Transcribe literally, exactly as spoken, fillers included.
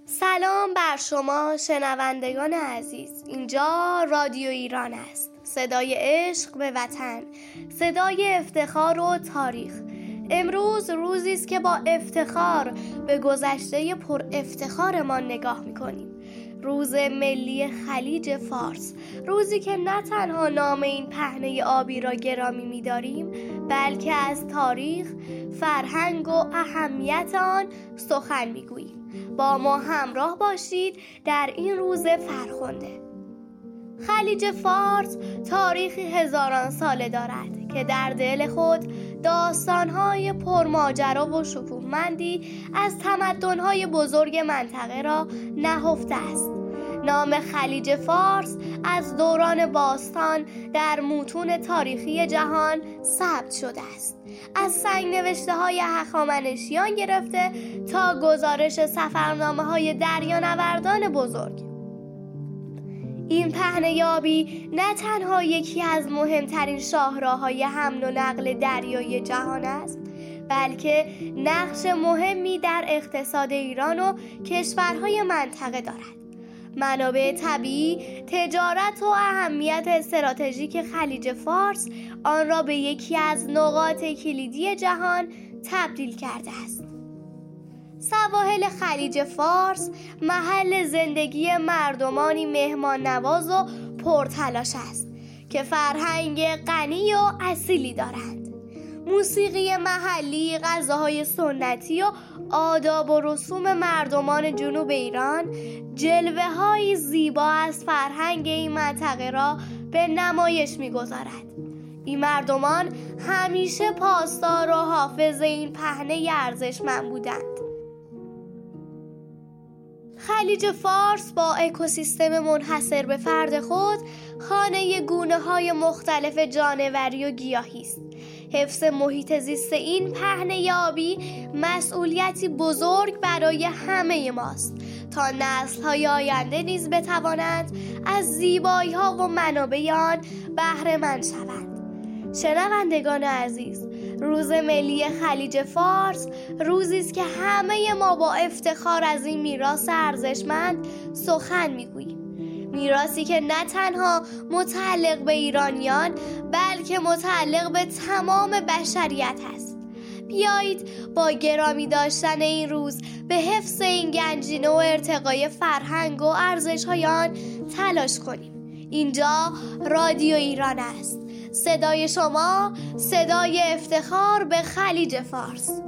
سلام بر شما شنوندگان عزیز. اینجا رادیو ایران است، صدای عشق به وطن، صدای افتخار و تاریخ. امروز روزی است که با افتخار به گذشته پر افتخارمان نگاه می‌کنیم. روز ملی خلیج فارس، روزی که نه تنها نام این پهنه آبی را گرامی می‌داریم، بلکه از تاریخ، فرهنگ و اهمیت آن سخن می‌گوییم. با ما همراه باشید در این روز فرخنده. خلیج فارس تاریخی هزاران ساله دارد که در دل خود داستان‌های پرماجرا و شکوهمندی از تمدن‌های بزرگ منطقه را نهفته است. نام خلیج فارس از دوران باستان در متون تاریخی جهان ثبت شده است. از سنگ‌نوشته‌های هخامنشیان گرفته تا گزارش سفرنامه‌های دریانوردان بزرگ. این پهنه آبی نه تنها یکی از مهمترین شاهراه‌های حمل و نقل دریایی جهان است، بلکه نقش مهمی در اقتصاد ایران و کشورهای منطقه دارد. منابع طبیعی، تجارت و اهمیت استراتژیک خلیج فارس آن را به یکی از نقاط کلیدی جهان تبدیل کرده است. سواحل خلیج فارس محل زندگی مردمانی مهمان نواز و پرتلاش است که فرهنگ غنی و اصیلی دارند. موسیقی محلی، غذاهای سنتی و آداب و رسوم مردمان جنوب ایران جلوه‌های زیبا از فرهنگ این منطقه را به نمایش می‌گذارد. این مردمان همیشه پاسدار و حافظ این پهنه ارزشمند بودند. خلیج فارس با اکوسیستم منحصر به فرد خود خانه گونه‌های مختلف جانوری و گیاهی است. حفظ محیط زیست این پهنه آبی مسئولیتی بزرگ برای همه ماست تا نسل‌های آینده نیز بتوانند از زیبایی‌ها و منابع آن بهره مند شوند. شنوندگان عزیز، روز ملی خلیج فارس روزی است که همه ما با افتخار از این میراث ارزشمند سخن می‌گوییم. میراثی که نه تنها متعلق به ایرانیان بلکه متعلق به تمام بشریت است. بیایید با گرامی داشتن این روز به حفظ این گنجینه و ارتقای فرهنگ و ارزش‌های آن تلاش کنیم. اینجا رادیو ایران است، صدای شما، صدای افتخار به خلیج فارس.